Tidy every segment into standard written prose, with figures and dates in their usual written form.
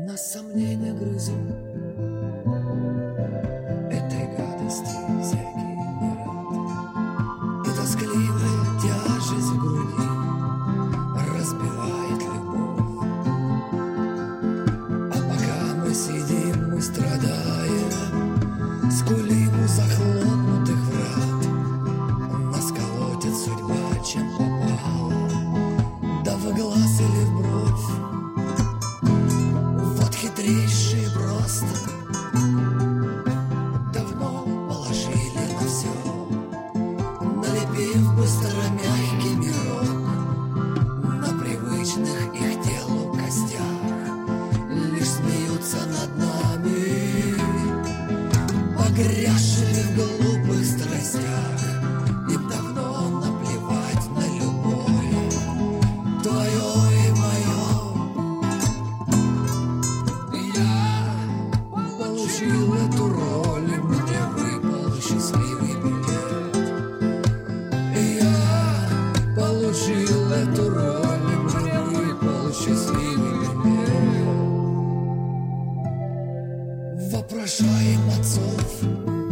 Нас сомнения грызут этой гадости всякий не рад. И тоскливая тяжесть в груди разбивает любовь. А пока мы сидим, мы страдаем, скулим у захлопнутых врат. Нас колотит судьба, чем попало, да в глаз или в бровь. Вот хитрейшие просто давно положили на все, налепив быстро мягкий мирок на привычных их телу костях. Лишь смеются над нами, погрязшими в глупых страстях. Им давно наплевать на любое твое и мое. Я получил эту роль, и мне выпал счастливый билет. Я получил эту роль, и мне выпал счастливый билет. Вопрошаем отцов,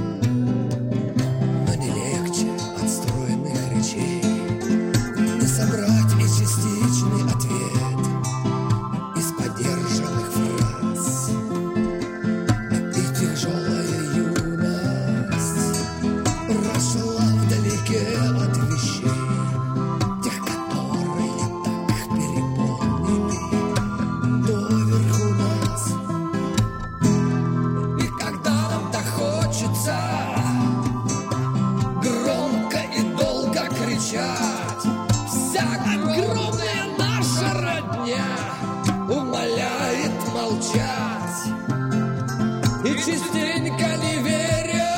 но не легче от стройных речей не собрать и частичный ответ из подержанных фраз. И тяжелая юность прошла вдалеке от вещей, тех, которые так переполнили доверху нас. И когда нам так хочется громко и долго кричать, вся огромная наша родня умоляет молчать. И частенько не веря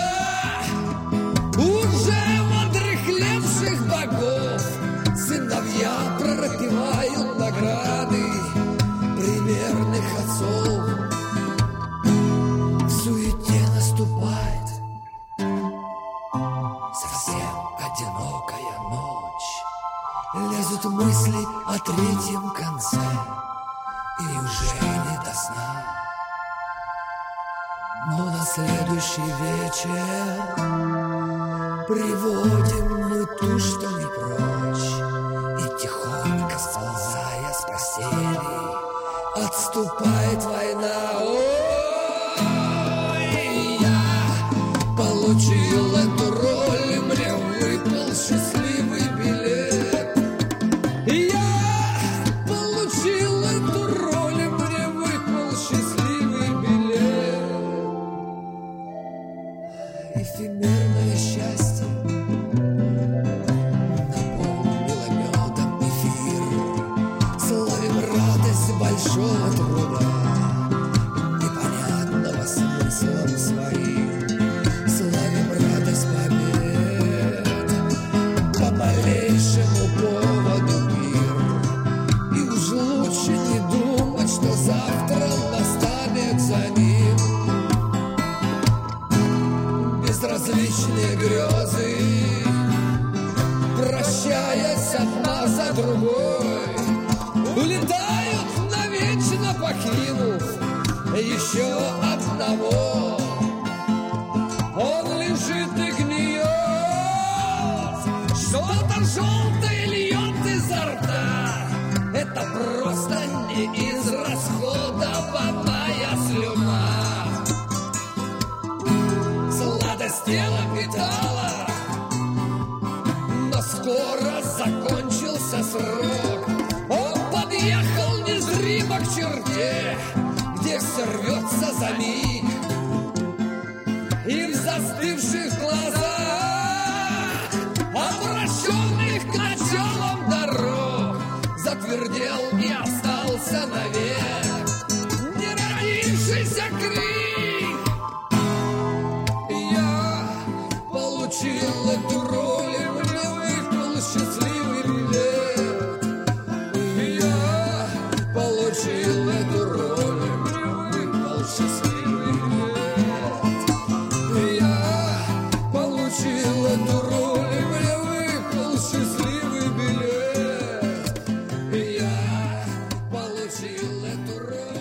уже в одряхлевших богов, сыновья пропивают награды примерных отцов. В суете наступает совсем одинокая ночь. Лезут мысли о третьем конце, и уже не до сна. Но на следующий вечер приводим мы ту, что не прочь, и тихонько сползая с постели отступает война. Ой, я получил эту роль, и мне выпал счастливый билет. Я получил эту роль, и мне выпал счастливый билет. Эфемерное счастье наполнило медом эфир. Славим радость большого труда, непонятного смыслом своим. Славим радость побед, по малейшему поводу мир. И уж лучше не думать, что завтра настанет за ним. Безразличные грезы, прощаясь одна за другой, улетают навечно, покинув еще одного. Он лежит и гниет, что-то желтое льет изо рта. Это просто не израсходованная слюна. Сладость тела питала, но скоро закончился срок. Он подъехал незримо к черте, где все рвется за миг. И в застывших глазах, обращенных к началам дорог, затвердел и остался навек неродившийся крик. Я получил эту роль, и мне выпал счастливый билет. Я получил эту роль, и мне выпал счастливый билет. Я получил эту роль, и мне выпал счастливый билет. Я получил эту роль.